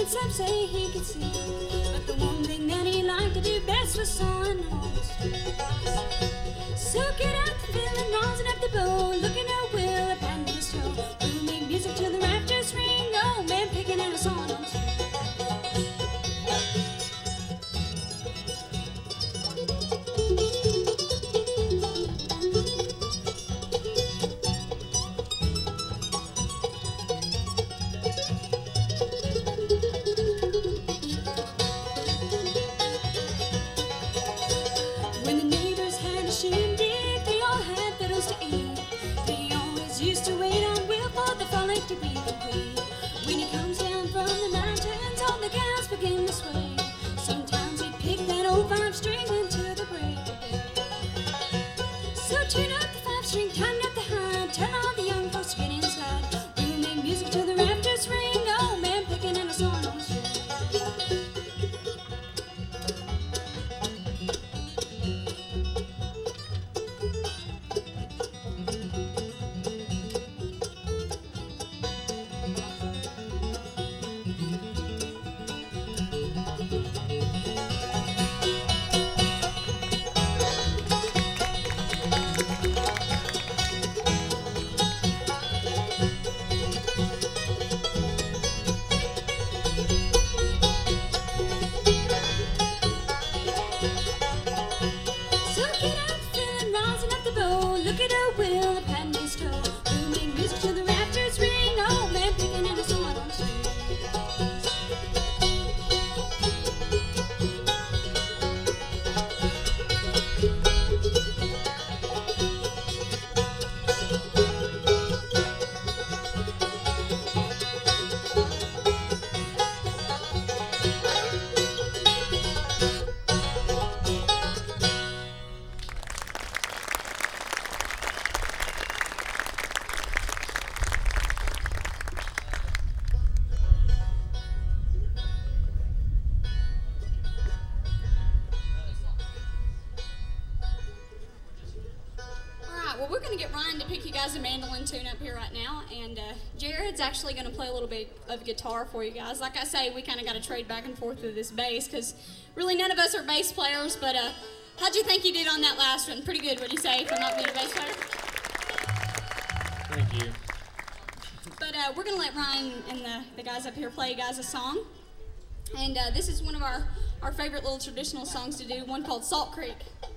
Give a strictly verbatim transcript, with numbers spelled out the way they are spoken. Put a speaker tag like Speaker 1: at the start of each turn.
Speaker 1: and some say he could see. But the one thing that he liked to do best was sawing on the streets. Soaking up the feeling, rosin up the bone, looking at Will, a patent his toe. Booming music till the rafters ring, oh man picking and a sawing on the street. To be complete. When he comes down from the mountains, all the gals begin to sway. Sometimes he pick that old five string into the break of day. So tune up the five string, tighten up the high, tell all the young folks to get inside. We'll make music till the rafters ring, oh man picking and a song on the string. Look at her Will, a patent his toe. Booming music till the rafters ring, oh man picking and a sawing on the street. Well, we're going to get Ryan to pick you guys a mandolin tune up here right now, and uh, Jared's actually going to play a little bit of guitar for you guys. Like I say, we kind of got to trade back and forth with this bass, because really none of us are bass players, but uh, how'd you think you did on that last one? Pretty good, would you say, for not being a bass player?
Speaker 2: Thank you.
Speaker 1: But uh, we're going to let Ryan and the, the guys up here play you guys a song, and uh, this is one of our, our favorite little traditional songs to do, one called Salt Creek.